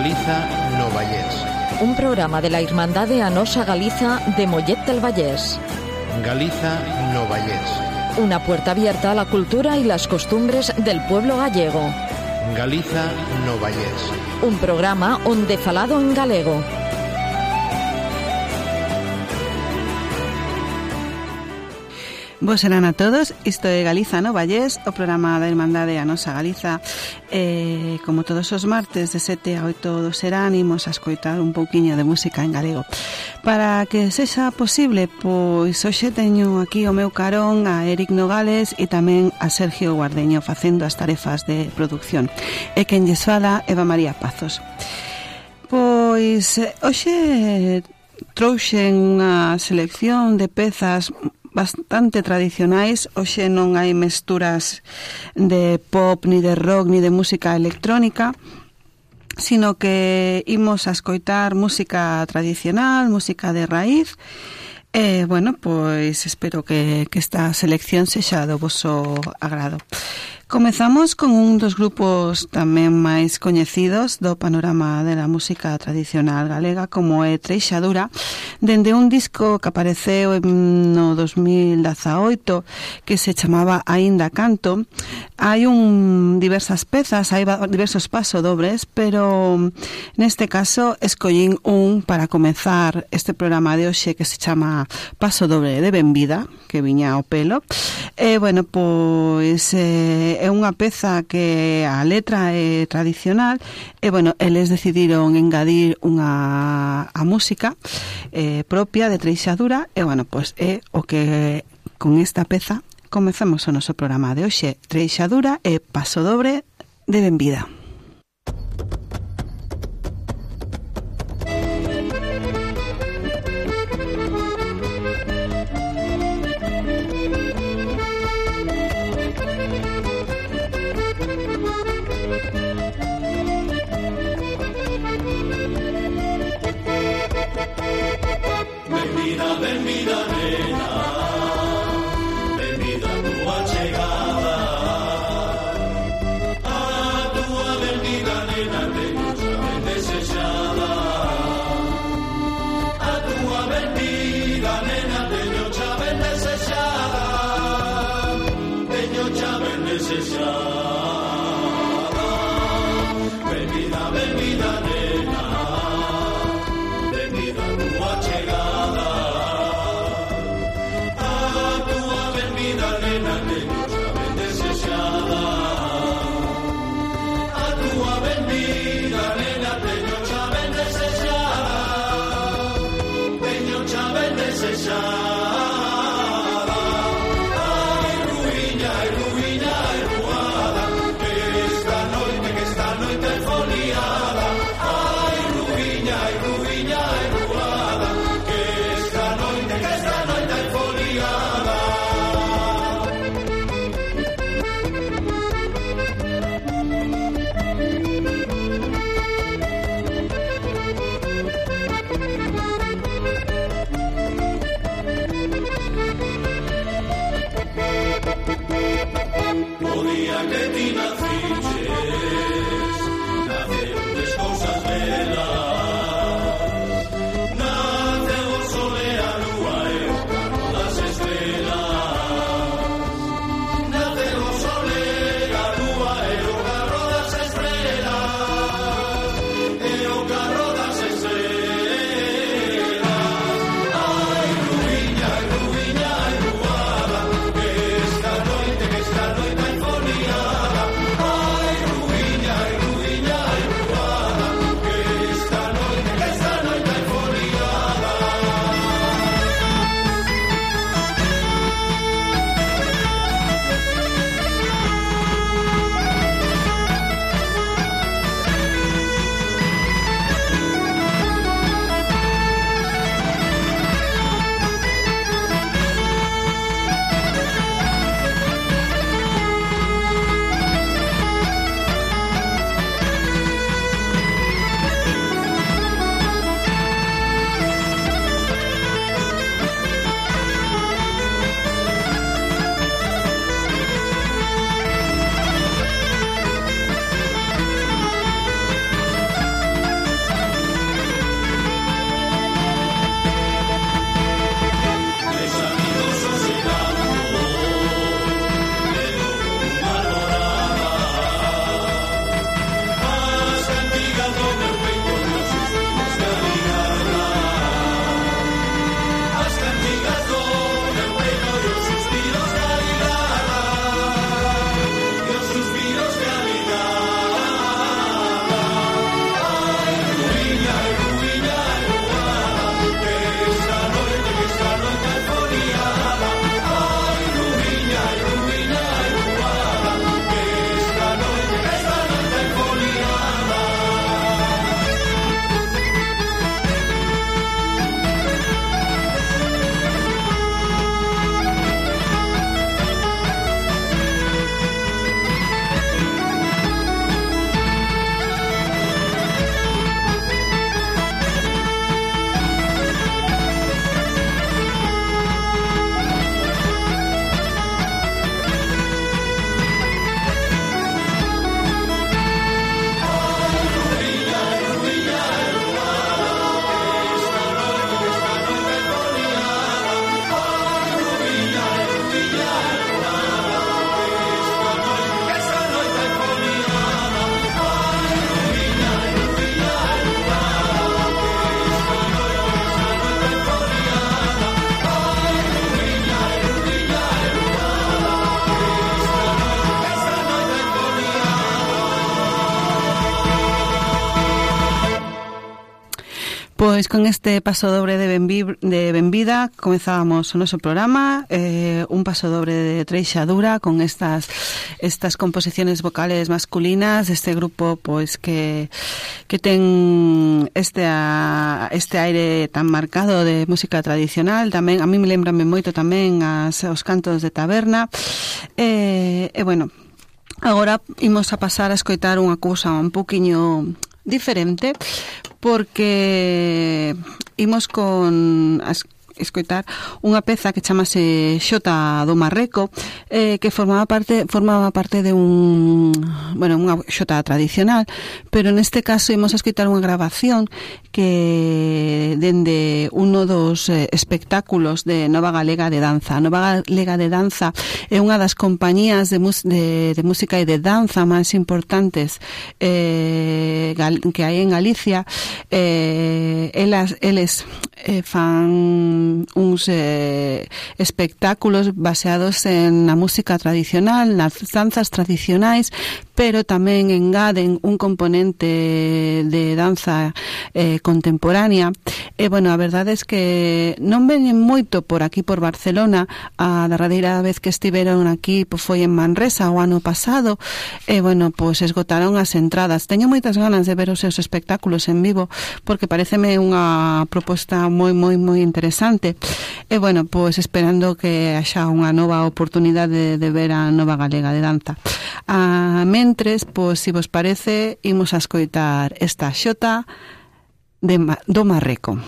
Galiza no Vallés. Un programa de la Irmandade A Nosa Galiza de Mollet del Vallés. Galiza no Vallés. Una puerta abierta a la cultura y las costumbres del pueblo gallego. Galiza no Vallés. Un programa onde falado en galego. Bos serán a todos, isto é Galiza no Vallés, o programa da Irmandade A Nosa Galiza. Como todos os martes de 7 a 8 do serán, imos a escoitar un pouquiño de música en galego. Para que sexa posible, pois hoxe teño aquí o meu carón a Eric Nogales e tamén a Sergio Guardeño facendo as tarefas de producción. E quen lles fala, Eva María Pazos. Pois hoxe trouxen unha selección de pezas bastante tradicionais. Hoxe non hai mesturas de pop, ni de rock, ni de música electrónica, sino que imos a escoitar música tradicional, música de raíz. Bueno, pois espero que esta selección sexa do voso agrado. Comezamos con un dos grupos tamén máis coñecidos do panorama de la música tradicional galega, como é Treixadura, dende un disco que apareceu no 2018 que se chamaba Aínda Canto. Hai diversas pezas, hai diversos pasodobles, pero neste caso escollín un para comezar este programa de hoxe que se chama Pasodobre de Benvida, que viña ao pelo. Bueno, pois é unha peza que a letra é tradicional e, bueno, eles decidiron engadir a música propia de Treixadura e, bueno, pois é o que con esta peza comezamos o noso programa de hoxe. Treixadura e Pasodobre de Benvida. Esta noite Pois con este paso dobre de benvida comezábamos o noso programa, un paso dobre de treixadura con estas composiciones vocales masculinas deste grupo pois que ten este aire tan marcado de música tradicional. Tamén a mí me lembrame moito tamén os cantos de taberna. Bueno, agora imos a pasar a escoitar unha cousa un poquinho diferente, porque imos con escoitar unha peza que chamase Xota do Marreco, que formaba parte de unha xota tradicional, pero neste caso imos a escoitar unha grabación que dende uno dos espectáculos de Nova Galega de Danza. Nova Galega de Danza é unha das compañías de música e de danza máis importantes que hai en Galicia. Eles fan uns espectáculos baseados na música tradicional, nas danzas tradicionais, pero tamén engaden un componente de danza contemporánea. E, bueno, a verdade é que non veñen moito por aquí, por Barcelona. A derradeira vez que estiveron aquí foi en Manresa o ano pasado. E, bueno, pois esgotaron as entradas. Teño moitas ganas de ver os seus espectáculos en vivo, porque pareceme unha proposta moi interesante. E, bueno, pois esperando que haxa unha nova oportunidade de ver a Nova Galega de Danza. Mentres, pois, se vos parece, imos a escoitar esta xota do Marreco.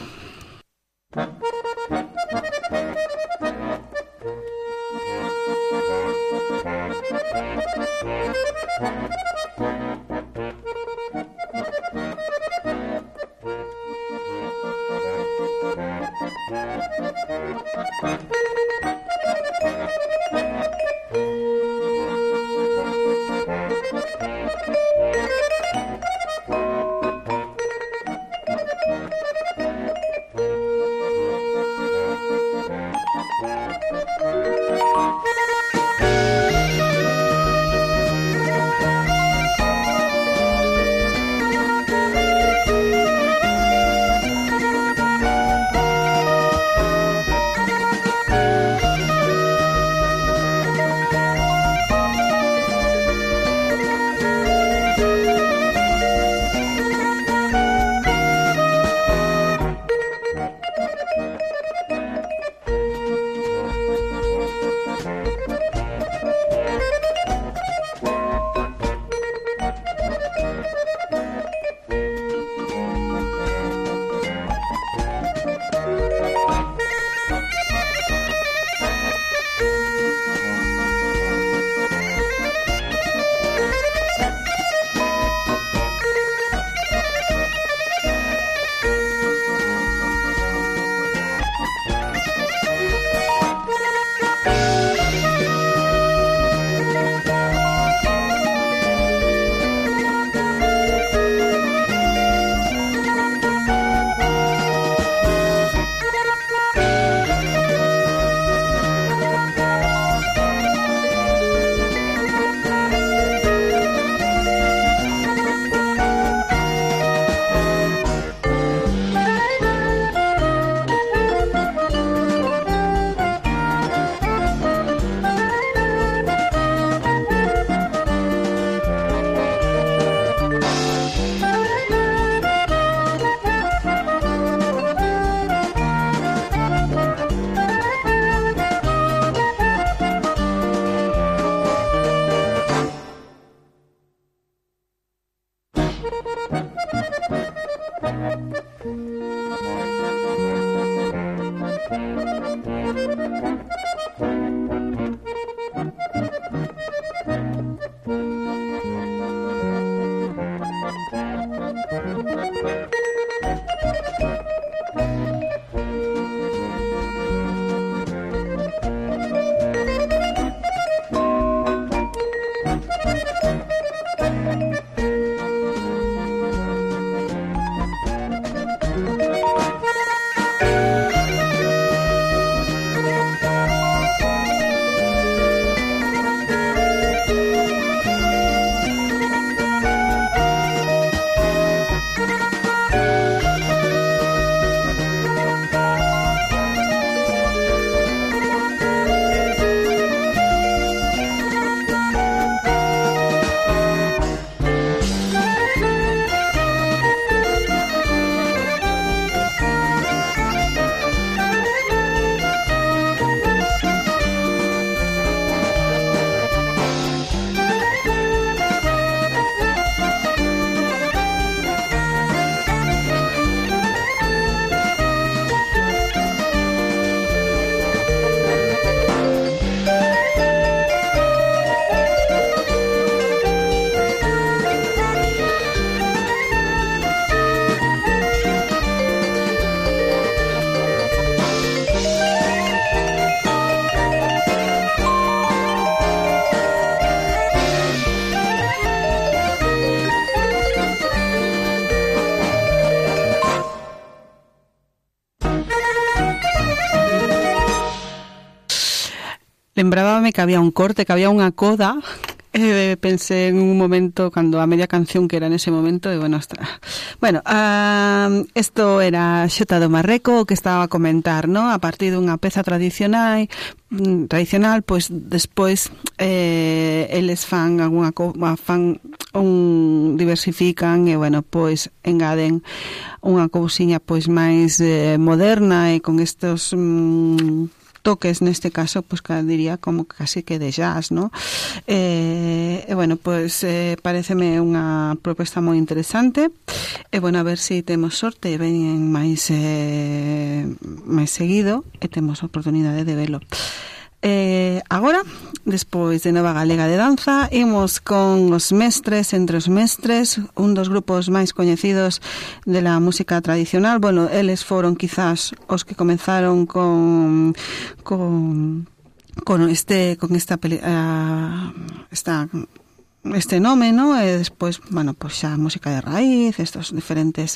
lembrábame que había un corte, que había unha coda. Pensé en un momento, cando a media canción que era nese momento, e bueno, isto era Xota do Marreco, que estaba a comentar, ¿no? A partir dunha peza tradicional, pois despois eles fan diversifican e bueno, pois engaden unha cousiña pois máis moderna e con estos toques, neste caso, pues diría como casi que de jazz, ¿no? Bueno, pues pareceme unha proposta moi interesante. Bueno, a ver se temos sorte e ven máis seguido e temos a oportunidade de velo. Agora, despois de Nova Galega de Danza, imos con os mestres, entre os mestres, un dos grupos máis coñecidos de la música tradicional. Bueno, eles foron quizás os que comenzaron con este nome, ¿no? E despois, bueno, pues xa música de raíz, estos diferentes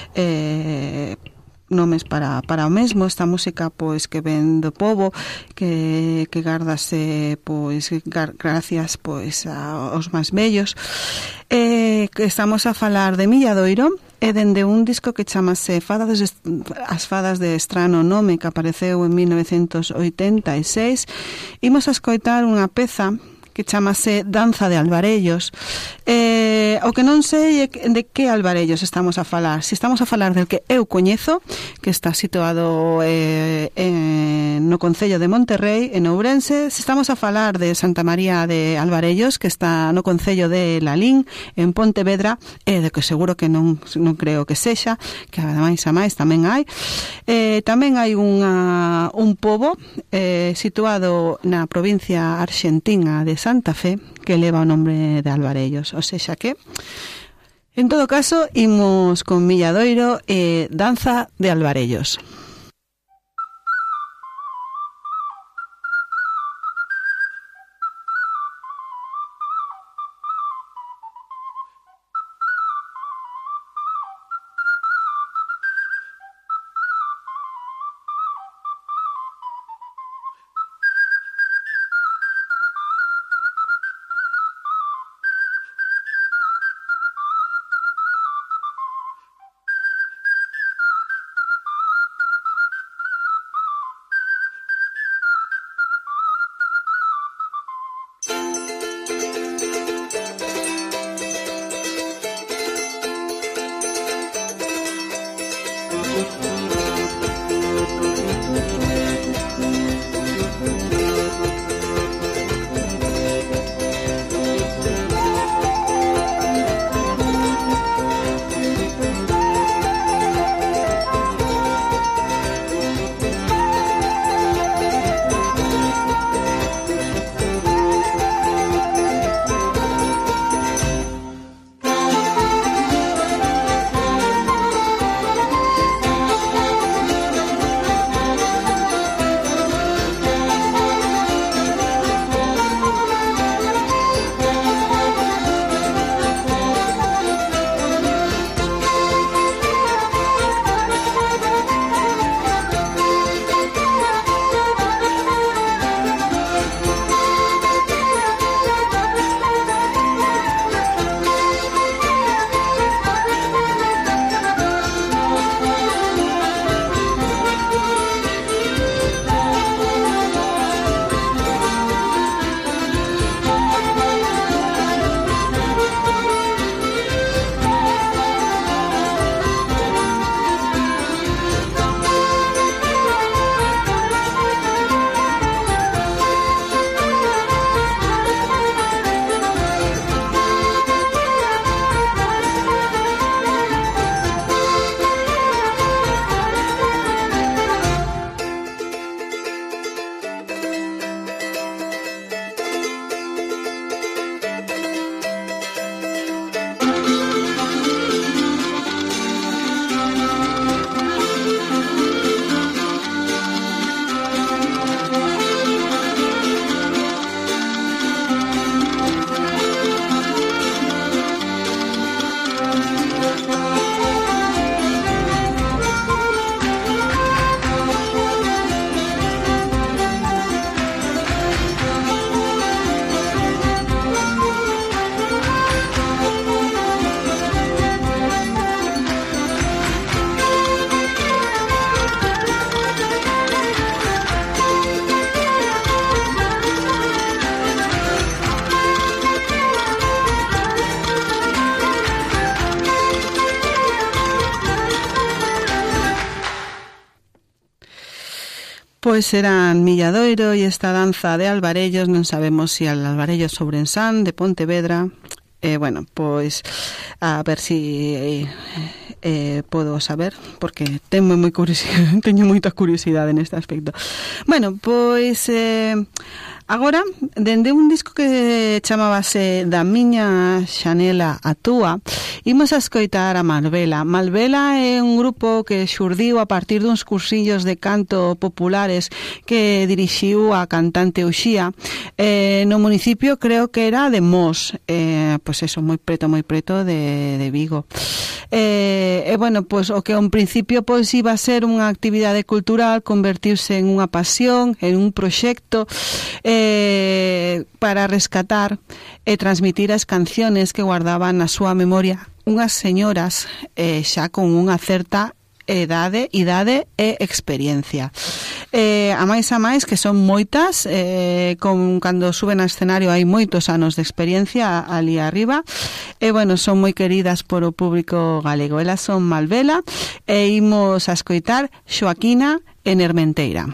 nomes para o mesmo, esta música pois que ven do pobo, que gardase pois gracias pois aos máis vellos. Que estamos a falar de Milladoiro e dende un disco que chamase As fadas de Estrano Nome, que apareceu en 1986. Imos a escoitar unha peza que chamase Danza de Alvarellos. O que non sei é de que Alvarellos estamos a falar. Se estamos a falar del que eu coñezo, que está situado no concello de Monterrei, en Ourense. Se estamos a falar de Santa María de Alvarellos, que está no concello de Lalín, en Pontevedra, de que seguro que non creo que sexa, que ademais a máis tamén hai. Tamén hai un pobo situado na provincia argentina de Santa Fe, que leva o nome de Alvarellos. O sexa que, en todo caso, imos con Milladoiro e Danza de Alvarellos. pois eran Milladoiro e esta danza de alvarellos, non sabemos se al alvarello Sobrensán de Pontevedra. Bueno, pois a ver si podo saber, porque teño moita curiosidade neste aspecto. Bueno, pois agora, dende un disco que chamábase Da miña xanela a túa, imos a escoitar a Malvela. Malvela é un grupo que xurdiu a partir duns cursillos de canto populares que dirixiu a cantante Uxía no municipio, creo que era de Mos, pois eso, moi preto de Vigo. E bueno, pois o que en principio pois iba a ser unha actividade cultural convertirse en unha pasión, en un proxecto para rescatar e transmitir as canciones que guardaban na súa memoria unhas señoras xa con unha certa idade e experiencia. A máis que son moitas, cando suben ao escenario hai moitos anos de experiencia ali arriba, e bueno, son moi queridas por o público galego. Elas son Malvela e imos a escoitar Xoaquina en Ermenteira.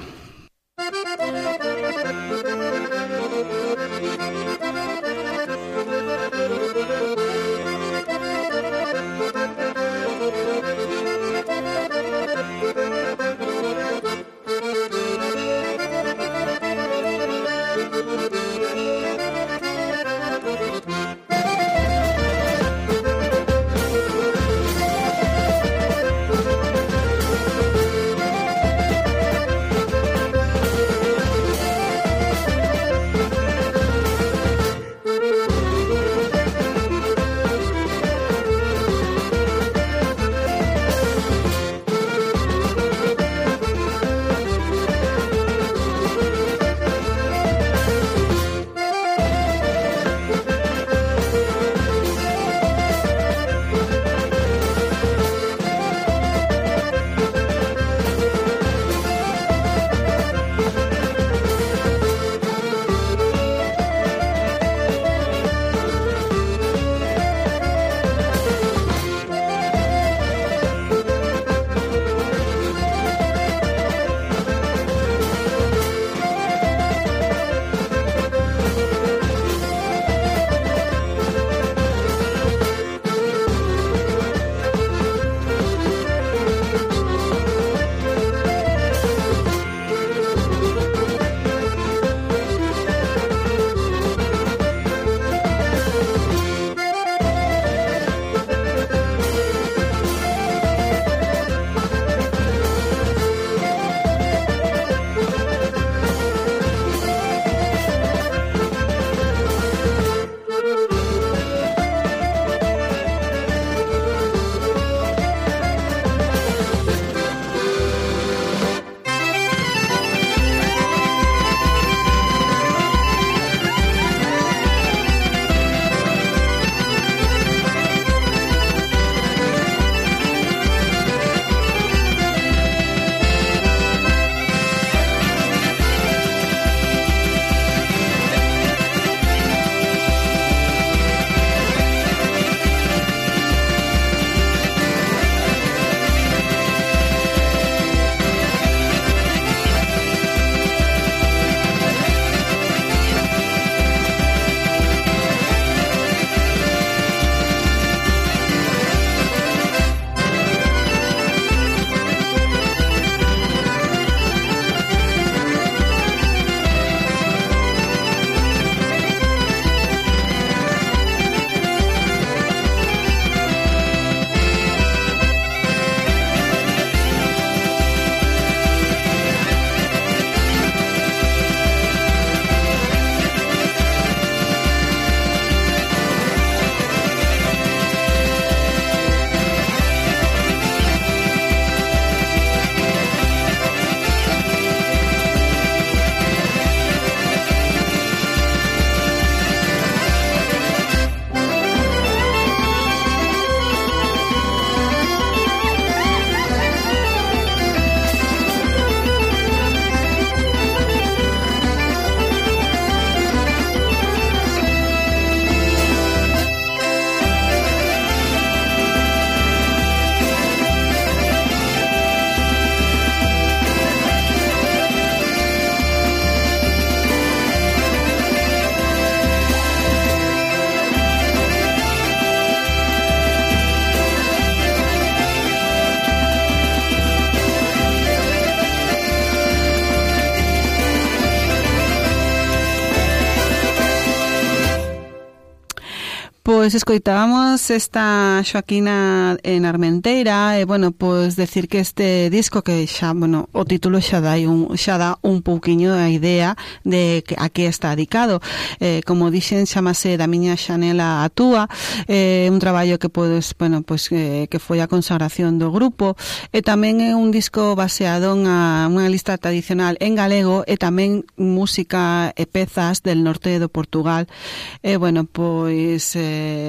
Pois escoitábamos esta Xoaquina en Armenteira e, bueno, pois decir que este disco que xa, bueno, o título xa dá un pouquiño a idea de que a que está dedicado. Como dixen, chamase Da miña xanela a túa, un traballo que pois, bueno, pois que foi a consagración do grupo, e tamén é un disco baseado en unha lista tradicional en galego e tamén música e pezas del norte do Portugal. E, bueno, pois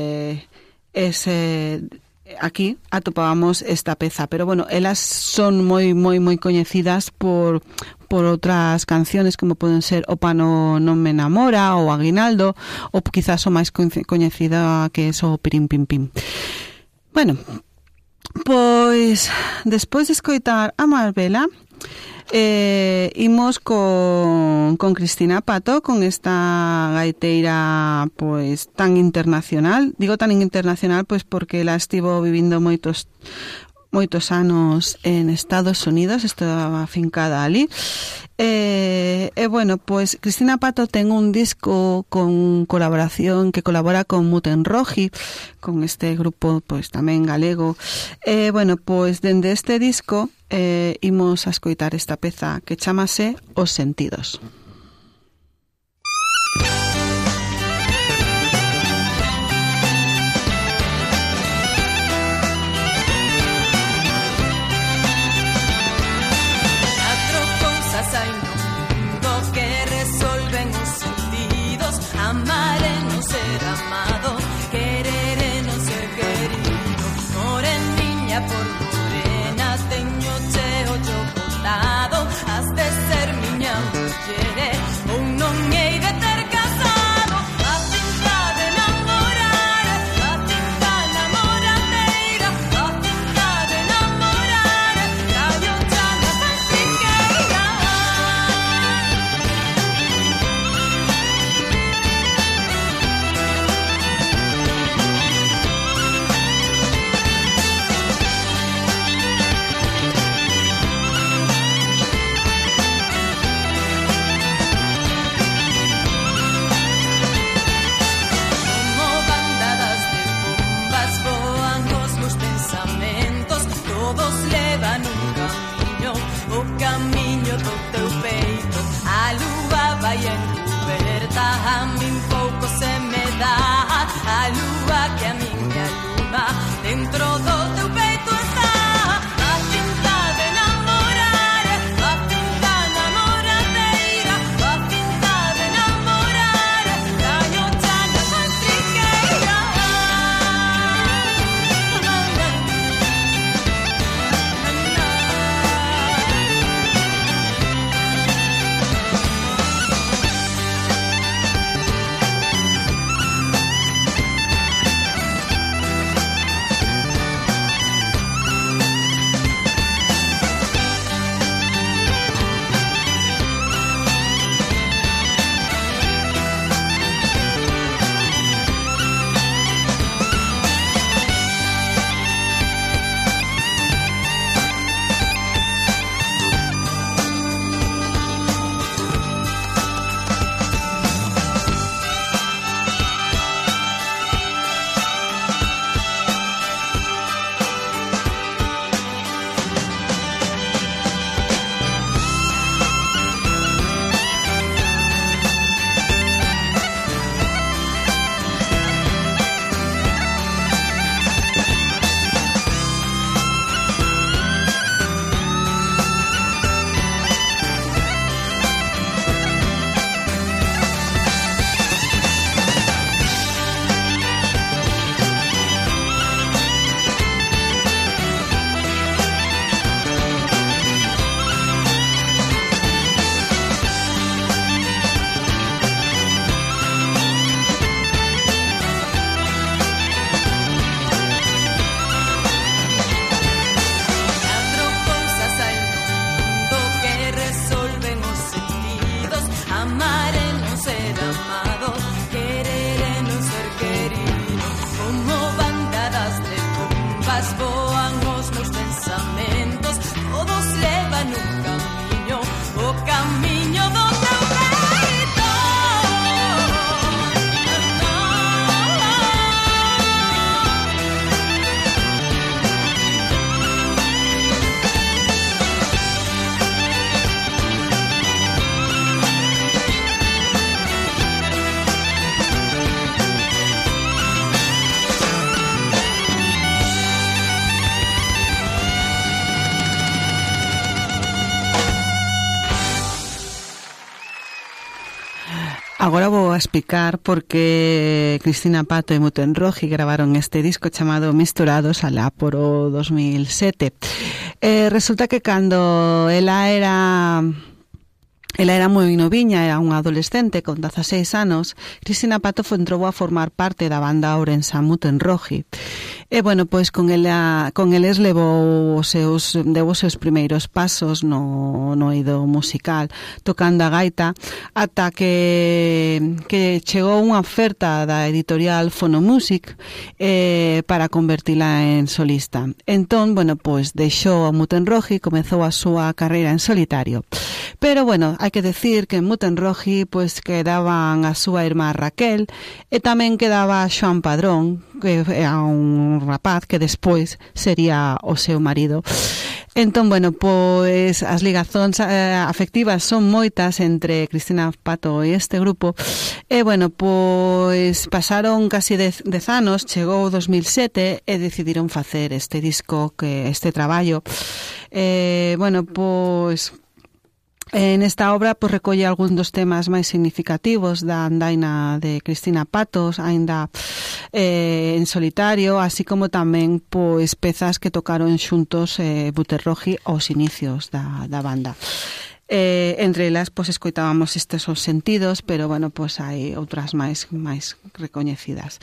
aquí atopábamos esta peza, pero bueno, elas son moi coñecidas por outras canciones como poden ser O pano non me enamora ou Aguinaldo, ou quizás o máis coñecida que é o Pirim Pim Pim. Bueno, pois despois de escoitar a Marbela, imos con Cristina Pato, con esta gaiteira pois tan internacional. Digo tan internacional pois porque ela estivo vivindo moitos anos en Estados Unidos, estaba afincada ali. Bueno, pois Cristina Pato ten un disco con colaboración que colabora con Muten Roji, con este grupo pois tamén galego. Bueno, pois dende este disco imos a escoitar esta peza que chamase Os Sentidos. Amar e non ser amado, querer e non ser querido. Moreniña por morena, teño cheo yo botado. Has de ser miña muller, ou non hei de ter casado. A cinta de enamorar, a cinta namoradeira, a cinta de enamorar, callo xa na santiqueira. A min pouco se me dá a lúa que a min me aluma dentro do teu peito está a cinta de enamorar, a cinta namoradeira, a cinta de enamorar, caño xa na santiqueira. agora vou a explicar por que Cristina Pato e Muten Roji gravaron este disco chamado Misturados alá por o 2007. Resulta que cando ela era moi noviña, era unha adolescente con 16 anos, Cristina Pato entrou a formar parte da banda ourensa Muten Roji. E, bueno, pois con eles deu os seus primeiros pasos no eido musical, tocando a gaita, ata que chegou unha oferta da editorial Phonomusic para convertila en solista. Entón, bueno, pois deixou a Muten Roji e comezou a súa carreira en solitario. Pero, bueno, hai que decir que en Muten Roji pois quedaban a súa irmá Raquel e tamén quedaba Xoan Padrón, que era un rapaz que despois sería o seu marido. Entón, bueno, pois as ligazóns afectivas son moitas entre Cristina Pato e este grupo. E, bueno, pois pasaron casi 10 anos, chegou o 2007 e decidiron facer este disco, este traballo. Bueno, pois en esta obra pues, recolle algún dos temas máis significativos da andaina de Cristina Patos, aínda en solitario, así como tamén pois pezas que tocaron xuntos Muten Roji aos inicios da banda. Entre elas, pois escoitábamos estes os sentidos, pero bueno, pois hai outras máis recoñecidas.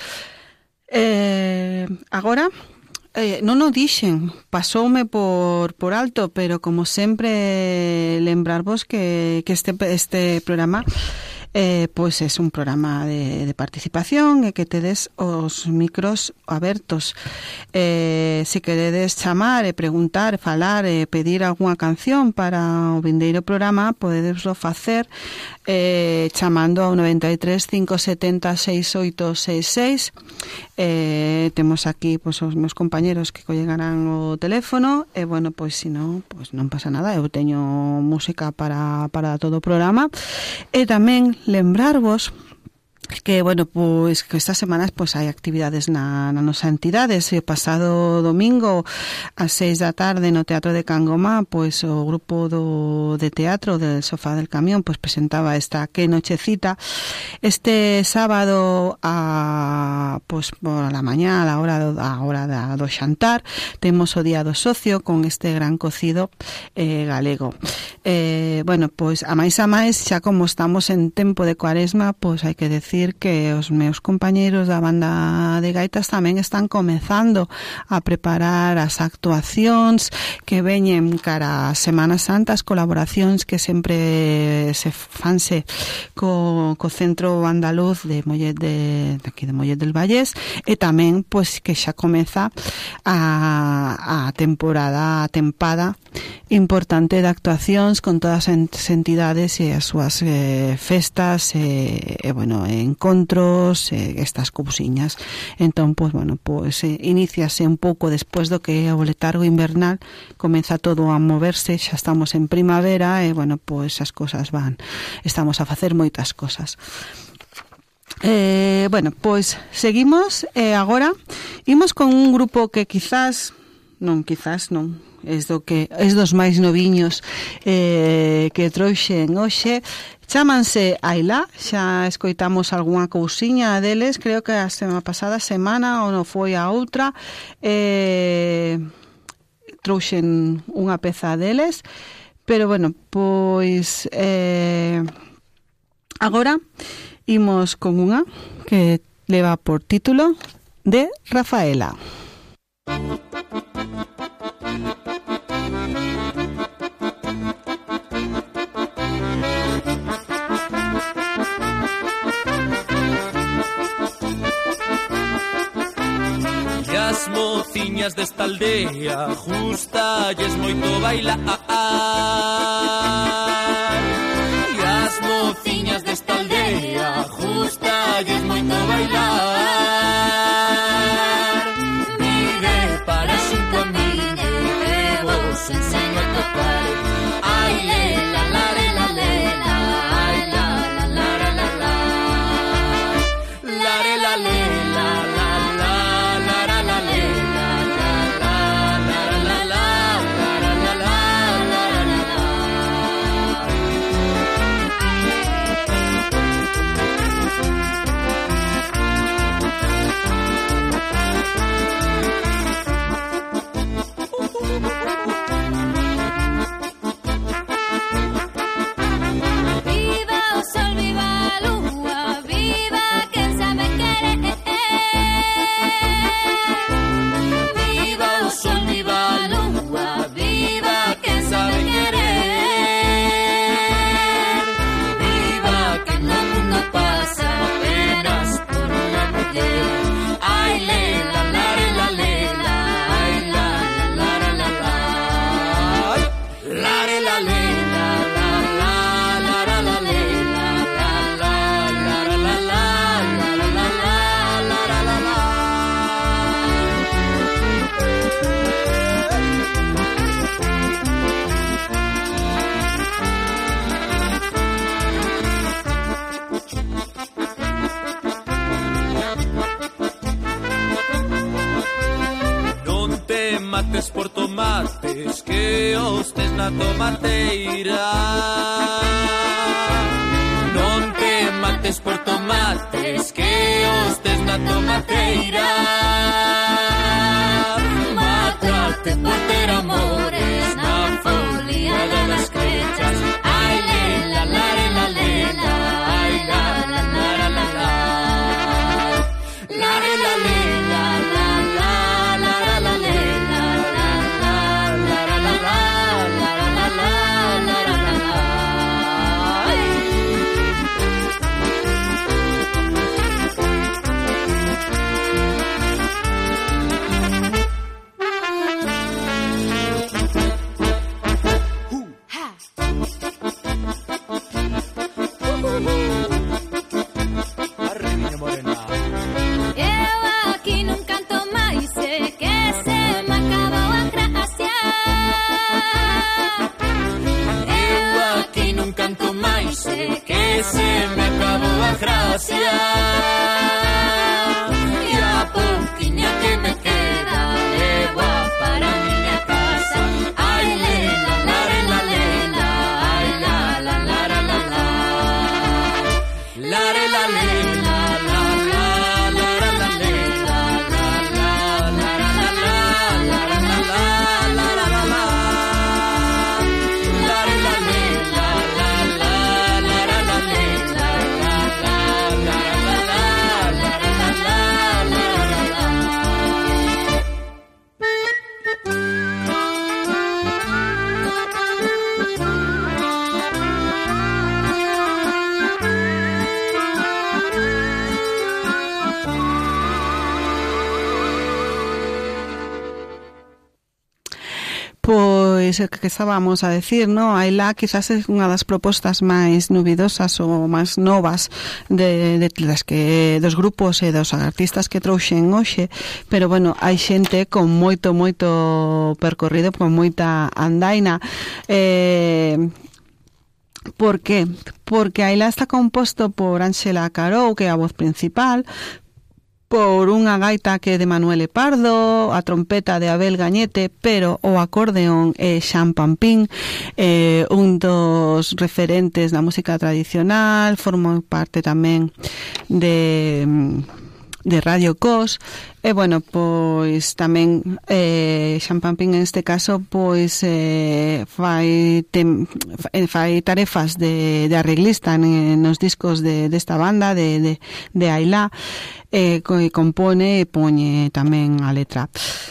Agora non o dixen, pasoume por alto, pero como sempre lembrarvos que este programa pois é un programa de participación e que tedes os micros abertos. Se queredes chamar e preguntar, falar e pedir algunha canción para o vindeiro programa, podedeslo facer chamando ao 93 570 6866. Temos aquí pois, os meus compañeros que collegarán o teléfono e, bueno, pois se non, pois non pasa nada, eu teño música para todo o programa. E tamén lembrarvos que, bueno, pois que estas semanas pois hai actividades na nosa entidade. O pasado domingo ás 6 da tarde no Teatro de Cangomá, pois o grupo de teatro del Sofá del Camión pois presentaba esta Que Nochecita. Este sábado pois por la mañá, a hora do xantar, temos o Día do Socio con este gran cocido galego. Bueno, pois a máis xa como estamos en tempo de cuaresma, pois hai que decir que os meus compañeiros da banda de gaitas tamén están comezando a preparar as actuacións que veñen cara a Semana Santa, as colaboracións que sempre se fanse co Centro Andaluz de Mollet aquí de Mollet del Vallés, e tamén pois que xa comeza a temporada tempada importante de actuacións con todas as entidades e as súas festas e bueno, encontros, estas cousiñas. Entón, pois, bueno, pois iníciase un pouco despois do que é o letargo invernal, comeza todo a moverse, xa estamos en primavera e, bueno, pois as cosas estamos a facer moitas cosas. Bueno, pois seguimos agora, imos con un grupo que quizás non, es dos máis noviños que trouxen hoxe. Chámanse Ailá, xa escoitamos algunha cousiña deles, creo que a pasada semana ou non foi a outra, trouxen unha peza deles, pero bueno, pois agora imos con unha que leva por título de Rafaela. As mociñas desta aldea justalles moito bailar. E as mociñas desta aldea justalles moito bailar. Vive para xunto a mí e vos ensino a topar. Ai, lela, la, lela, lela, ai, la, la, la, la, la, la, la, lela, lela, la. mates por tomates, que os tes na tomateira. Non te mates por tomates, que os tes na tomateira. Mátate por ter amores na foliada das crechas. Ai, lela, lela, lela, ai, la, la, la, la, la, la. La, lela, lela, la, la, la, la, la, lela, la, la, la, la, la, la, la, la, la, la, la, la, la. Eu aquí non canto máis, sei que se me acabou a gracia. Eu aquí non canto máis, sei que se me acabou a gracia. E a pouquiña que me queda levo para a miña casa. Ai, lela, la, lela, lela, ai, la, la, la, la, la, la. La, lela, lela, la, la, la, la, la, lela, la, la, la, la, la, la, la, la, la, la, la, la, la. La, lela, lela, la, la, la, la, la, lela, la, la, la, la, la, la, la, la, la, la, la. Pois o que estábamos a decir, no? Ailá quizás é unha das propostas máis novidosas ou máis novas dos grupos e dos artistas que trouxen hoxe, pero bueno, hai xente con moito percorrido, con moita andaina. Por qué? Porque Ailá está composto por Ángela Carou, que é a voz principal, por unha gaita que é de Manuel Pardo, a trompeta de Abel Gañete, pero o acordeón é Xan Pampín, un dos referentes da música tradicional, forma parte tamén de Radio Cos, e bueno, pois tamén Xan Pampín en este caso pois fai tarefas de arreglista nos discos desta banda de Ailá, que compone e poñe tamén a letra.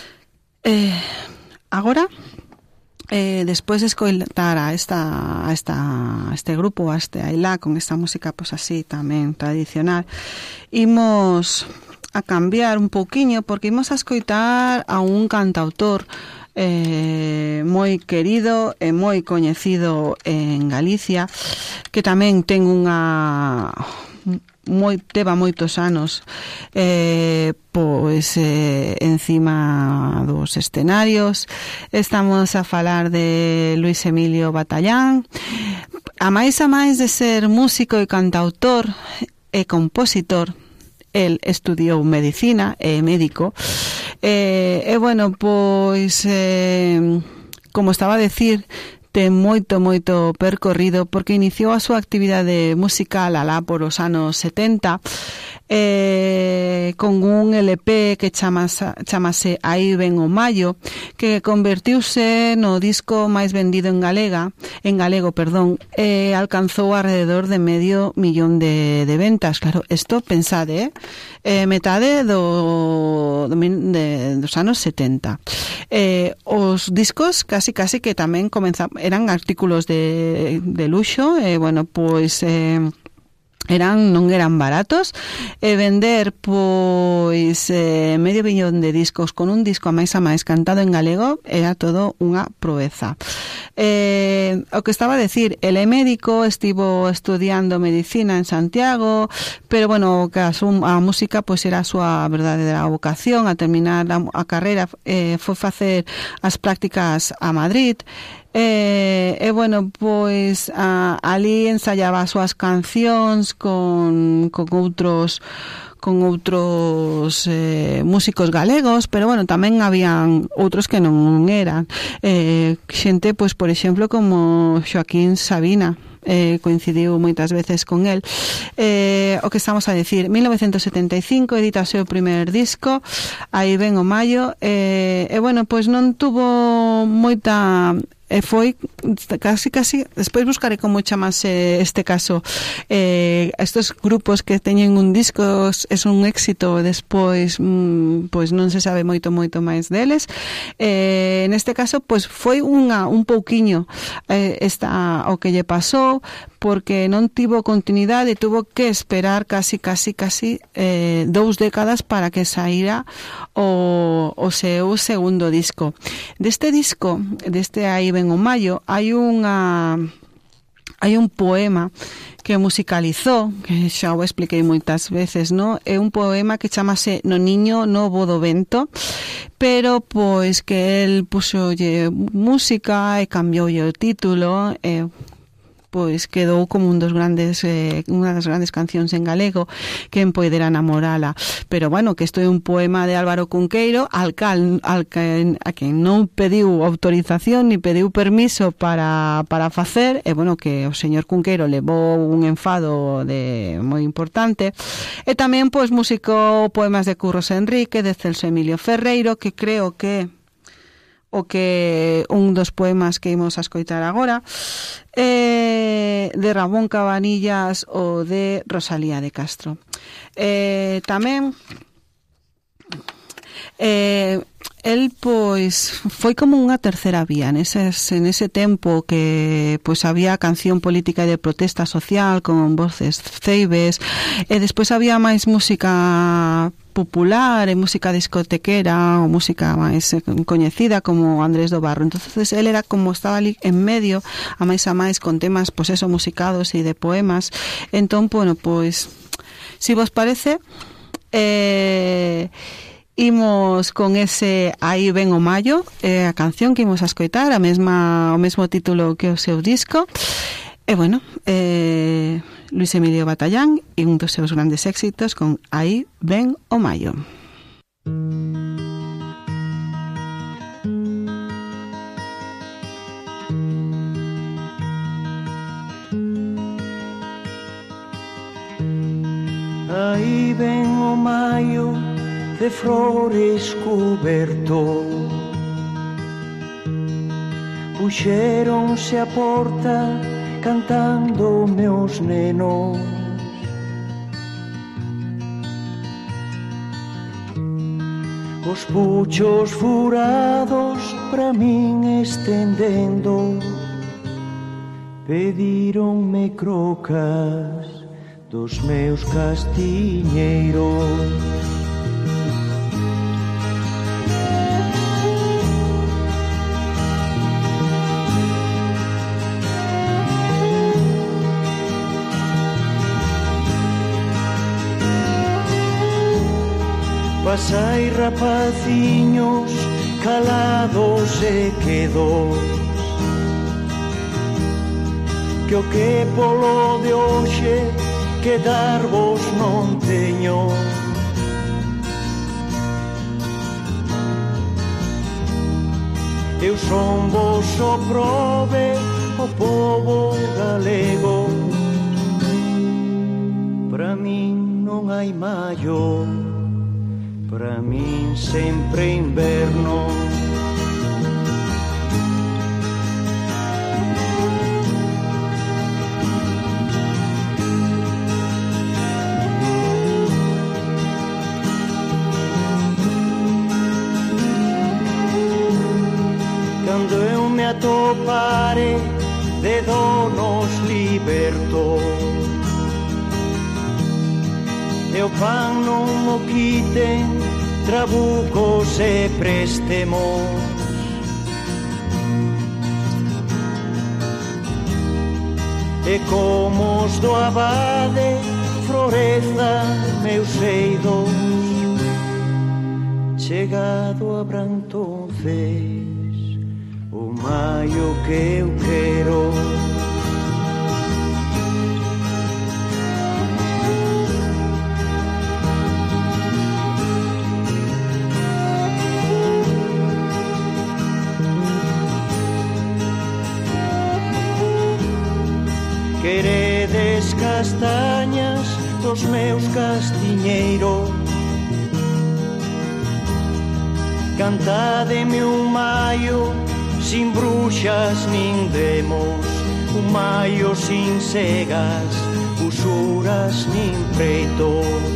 Agora, despois de escoitar a este grupo, a este Ailá, con esta música pois así tamén tradicional, imos a cambiar un pouquiño, porque imos a escoitar a un cantautor moi querido e moi coñecido en Galicia, que tamén ten leva moitos anos encima dos escenarios. Estamos a falar de Luis Emilio Batallán. A máis de ser músico e cantautor e compositor, el estudiou medicina e médico. E bueno, pois como estaba a decir, ten moito percorrido, porque iniciou a súa actividade musical alá por os anos 70 con un LP que chamase Aí ven o Maio, que convertiuse no disco máis vendido en galego, e alcanzou alrededor de 500.000 de ventas. Claro, isto pensade, metade dos anos 70. Os discos casi que tamén eran artículos de luxo, bueno, pois non eran baratos, e vender pois 500.000 de discos con un disco a máis cantado en galego era todo unha proeza. O que estaba a decir, el é médico, estivo estudiando medicina en Santiago, pero bueno, que a música pois era a súa verdadeira vocación. A terminar a carreira foi facer as prácticas a Madrid, E bueno, pois ali ensaiaba as súas cancións con outros músicos galegos, pero bueno, tamén habían outros que non eran. Xente, pois, por exemplo, como Joaquín Sabina, coincidiu moitas veces con el. O que estamos a decir, 1975 edita o seu primer disco, Aí ven o Maio, e bueno, pois non tuvo moita... foi casi despois buscaré como chamase este caso, estos grupos que teñen un disco é un éxito, despois pois non se sabe moito máis deles. Neste caso pois foi un pouquiño o que lle pasou, porque non tivo continuidade, tuvo que esperar casi 2 décadas para que saíra o seu segundo disco. Deste disco, deste Aí ven o Maio, hai un poema que musicalizou, que xa o expliquei moitas veces, no? É un poema que chamase No niño novo do vento, pero pois que el puxolle música e cambioulle o título, pois quedou como unha das grandes cancións en galego, Quen poidera namorala. Pero bueno, que isto é un poema de Álvaro Cunqueiro, a quen non pediu autorización ni pediu permiso para facer, e bueno, que o señor Cunqueiro levou un enfado moi importante. E tamén pois musicou poemas de Curros Enrique, de Celso Emilio Ferreiro, que creo que un dos poemas que imos a escoitar agora, de Ramón Cabanillas ou de Rosalía de Castro. Tamén el pois foi como unha terceira vía nese tempo que pois había canción política e de protesta social con voces ceibes, e despois había máis música popular e música discotequera ou música máis coñecida como Andrés do Barro. Entonces él era como estaba ali en medio, a máis con temas pois eso, musicados e de poemas. Entón, bueno, pois si vos parece, imos con ese Aí ven o Maio, a canción que imos a escoitar, o mesmo título que o seu disco. E bueno, Luis Emilio Batallán e un dos seus grandes éxitos con Aí ven o Maio. Aí ven o maio de flores cuberto, puxéronse a porta cantando meus nenos. Os puchos furados pra min estendendo, pedironme crocas dos meus castiñeiros. Pasai rapaciños calados e quedos, que o que polo de hoxe quedarvos non teño. Eu son vos o prove, o povo galego. Pra min non hai maio, pra min sempre inverno. Cando eu me atopare de donos libertos, e o pan non mo quiten trabucos e préstemos. E como os do abade floreza meus eidos, chegado a brantonces o maio que eu quero. Queredes castañas dos meus castiñeiros, cantademe un maio sin bruxas nin demos, un maio sin cegas, usuras nin pretos.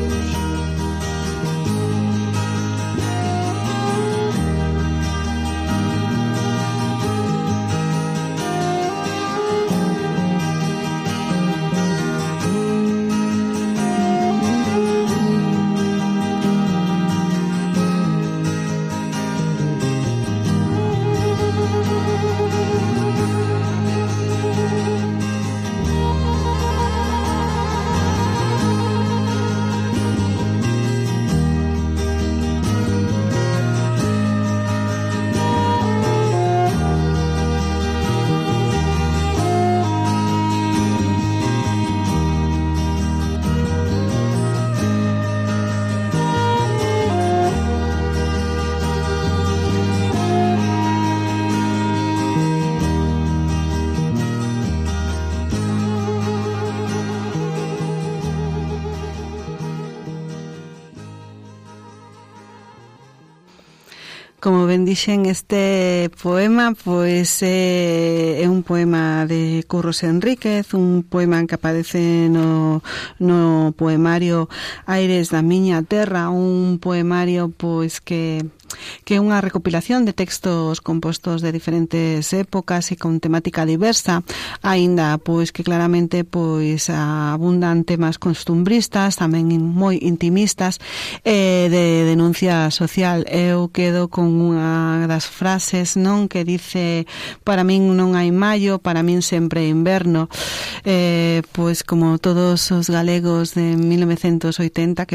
Como ben dixen, este poema pois é un poema de Curros Enríquez, un poema que aparece no poemario Aires da miña terra, un poemario pois que é unha recopilación de textos compostos de diferentes épocas e con temática diversa, aínda pois que claramente pois abundan temas costumbristas, tamén moi intimistas, de denuncia social. Eu quedo con unha das frases, non, que dice: para min non hai maio, para min sempre é inverno. Pois como todos os galegos de 1880 que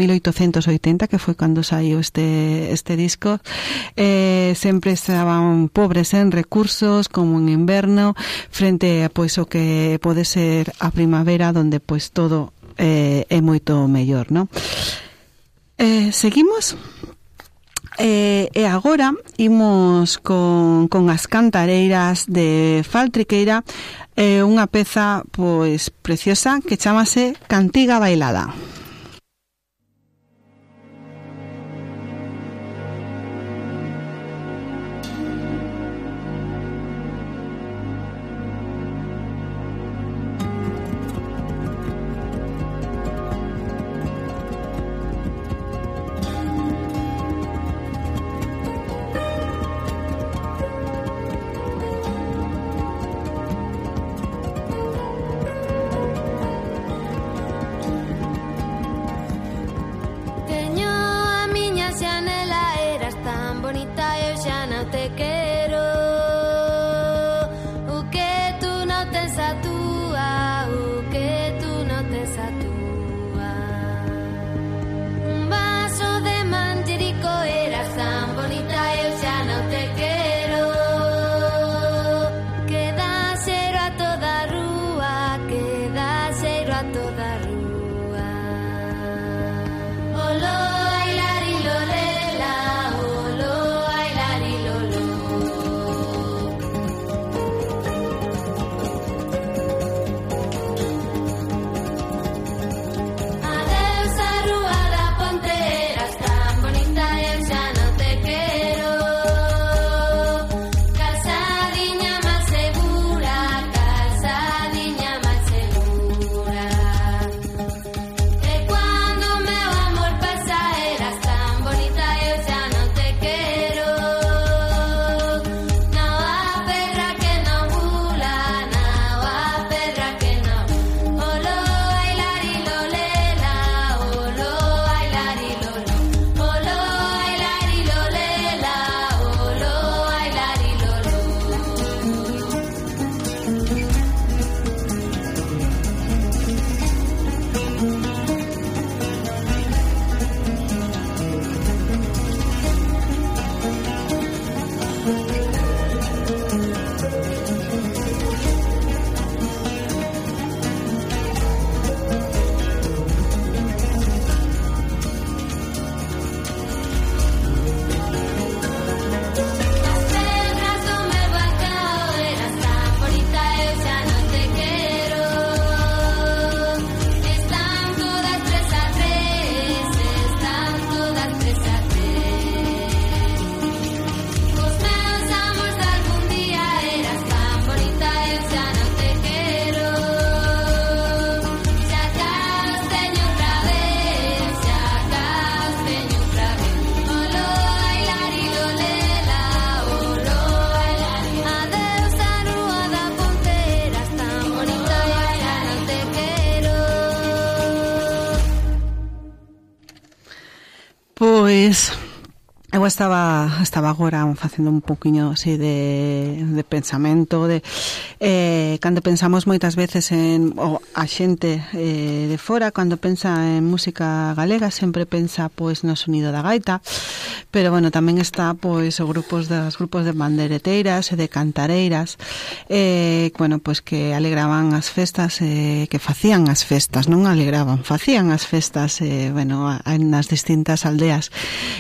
foi cando saiu este disco, sempre estaban pobres en recursos, como en inverno, frente a pois o que pode ser a primavera, donde pois todo é moito mellor, non? Seguimos. E agora imos con as cantareiras de Faltriqueira, unha peza pois preciosa que chamase Cantiga Bailada. Pois eu estaba agora facendo un poquinho así de pensamento cando pensamos moitas veces en a xente de fora, cando pensa en música galega sempre pensa pois no sonido da gaita, pero bueno, tamén está pois os grupos de bandeireteiras e de cantareiras, bueno, pois que alegraban as festas, que facían as festas, non alegraban, facían as festas, bueno, nas distintas aldeas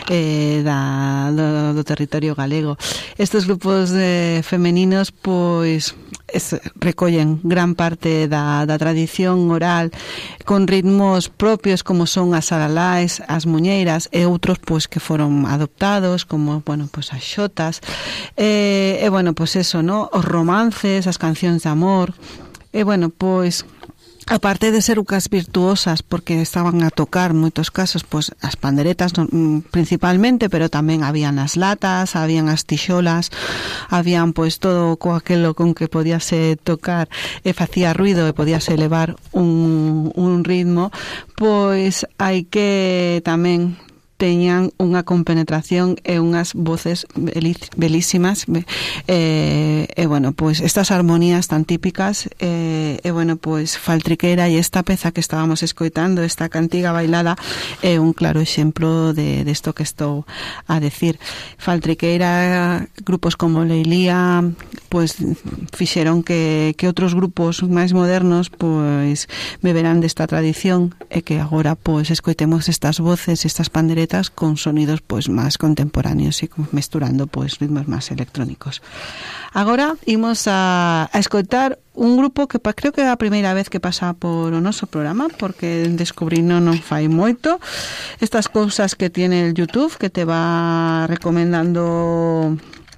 do territorio galego. Estes grupos femeninos pois recollen gran parte da tradición oral con ritmos propios como son as alalais, as muñeiras e outros pois que foron adoptados como, bueno, pois as xotas e bueno, pois eso, no? Os romances, as cancións de amor e bueno, pois aparte de ser ucas virtuosas porque estaban a tocar en moitos casos pois as panderetas principalmente, pero tamén habían as latas, habían as tixolas, habían pois todo co aquelo con que podíase tocar e facía ruido e podíase elevar un ritmo, pois hai que tamén teñan unha compenetración e unhas voces belísimas e bueno, pois estas armonías tan típicas e bueno, pois Faltriqueira e esta peza que estábamos escoitando, esta cantiga bailada é un claro exemplo de isto que estou a decir. Faltriqueira, grupos como Leilía pois fixeron que outros grupos máis modernos pois beberán desta tradición e que agora pois escoitemos estas voces, estas panderetas con sonidos pois máis contemporáneos e mesturando pois ritmos máis electrónicos. Agora imos a escoitar un grupo que creo que é a primeira vez que pasa por o noso programa porque descubrino non fai moito estas cousas que tiene el YouTube que te va recomendando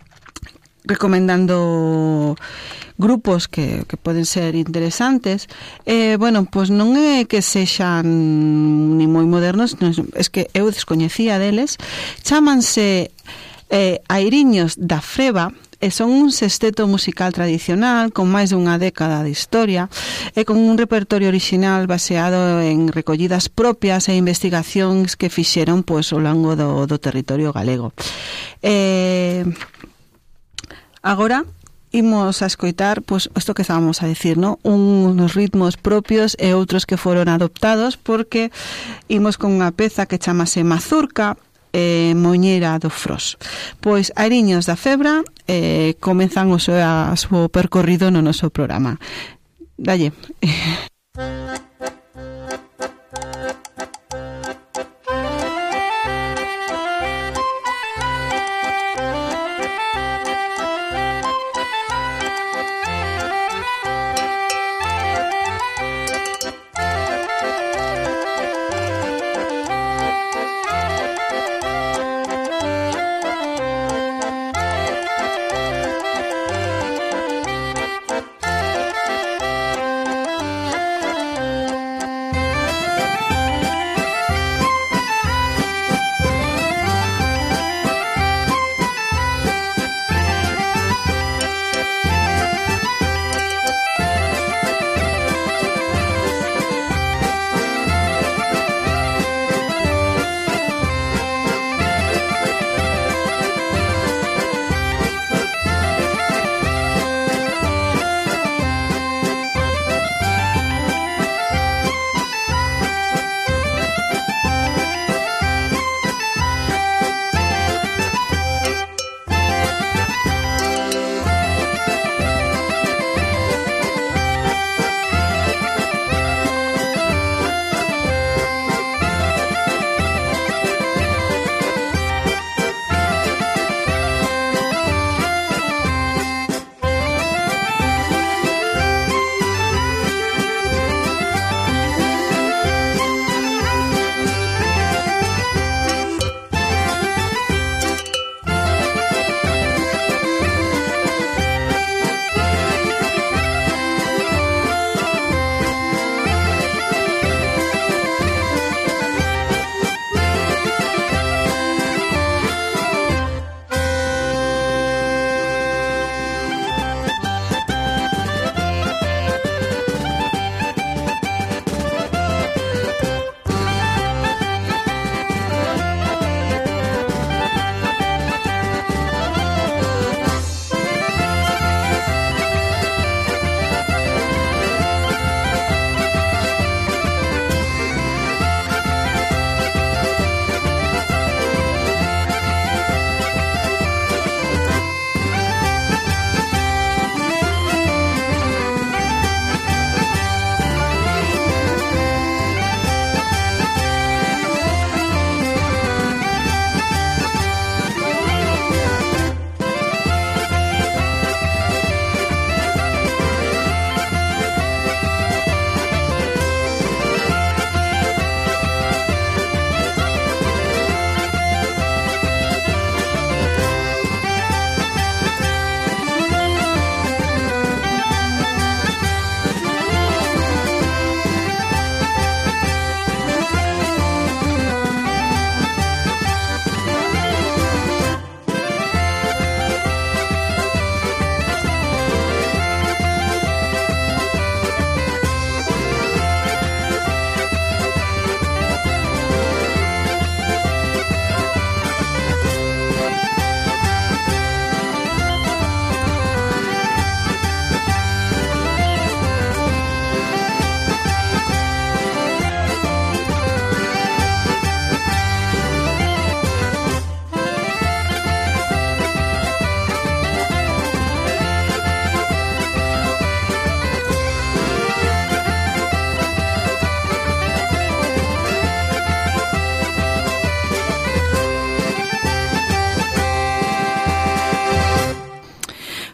grupos que poden ser interesantes bueno, pois non é que sexan ni moi modernos, es que eu descoñecía deles, chámanse Airiños da Freba e son un sexteto musical tradicional con máis dunha década de historia e con un repertorio orixinal baseado en recollidas propias e investigacións que fixeron pois ao longo do territorio galego. Agora imos a escoitar pois isto que estábamos a decir, ¿no? Unos ritmos propios e outros que foron adoptados porque imos con unha peza que chamase Mazurca e Moñeira do Fros. Pois Airiños da Febra comenzan o seu percorrido no noso programa. Dalle.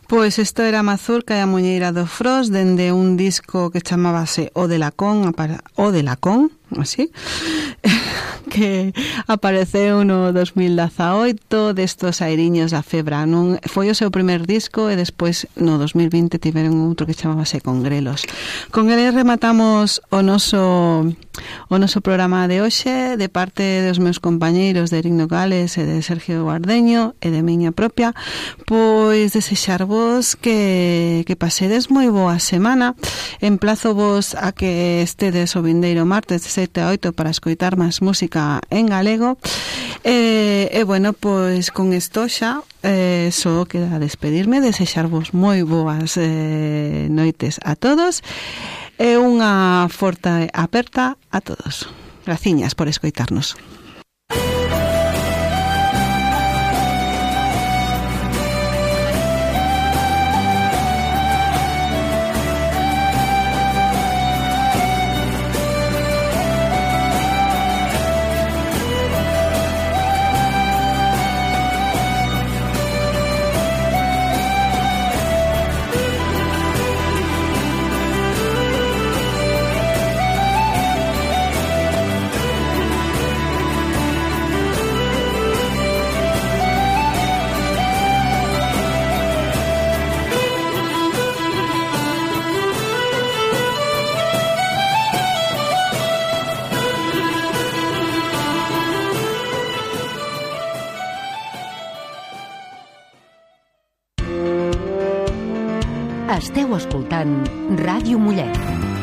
Pois isto era Mazurca e a Muñeira do Fros dende un disco que chamábase O de Lacón, así, que apareceu no 2018 destos airiños da Febra. Non foi o seu primer disco e despois no 2020 tiveron outro que chamábase Congrelos. Con ele rematamos o noso programa de hoxe de parte dos meus compañeiros de Eric Nogales e de Sergio Guardeño e de miña propia, pois desexarvos que pasedes moi boa semana. Emplazo vos a que estedes o vindeiro martes de 7 a 8 para escoitar máis música en galego e bueno, pois con isto xa só queda despedirme, desexarvos moi boas noites a todos e unha forte aperta a todos. Graciñas por escoitarnos. Esteu escoltant Ràdio Mollet.